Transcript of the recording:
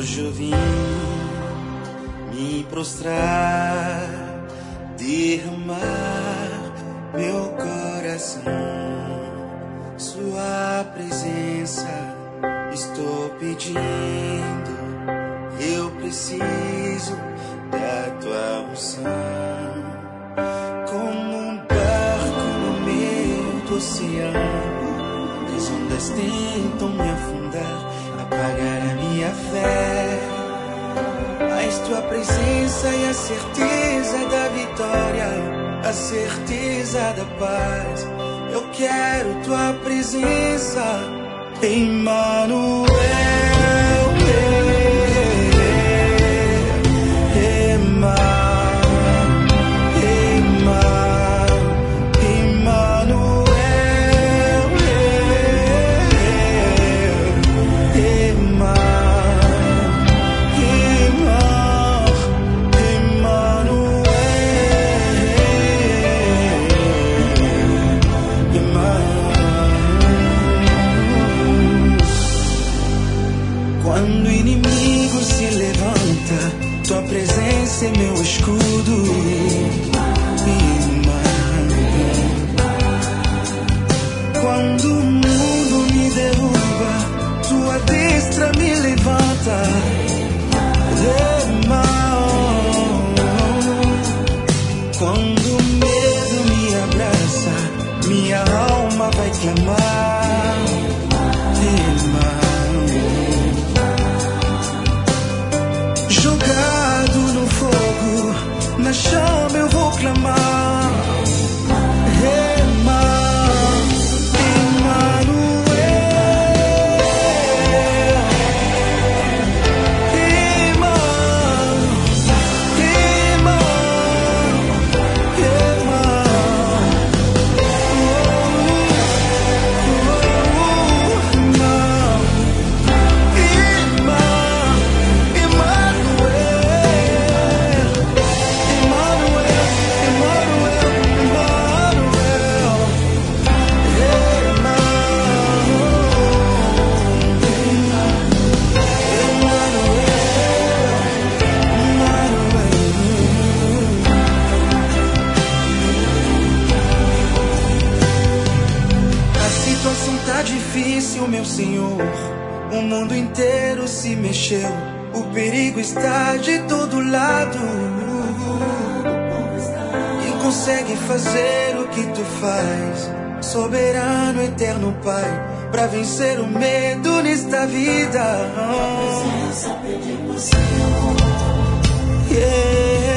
Hoje eu vim me prostrar, derramar meu coração. Sua presença estou pedindo. Eu preciso da tua unção. Como um barco no meio do oceano, as ondas tentam me afundar, apagar a minha fé. Mas tua presença é a certeza da vitória, a certeza da paz. Eu quero tua presença, Emmanuel. Quando o inimigo se levanta, tua presença é meu escudo. Quando o mundo me derruba, tua destra me levanta. Quando o medo me abraça, minha alma vai clamar. Jogado no fogo, na chama eu vou clamar. Tá difícil, meu Senhor, o mundo inteiro se mexeu, o perigo está de todo lado. Quem consegue fazer o que tu faz, soberano, eterno Pai, pra vencer o medo nesta vida? Yeah.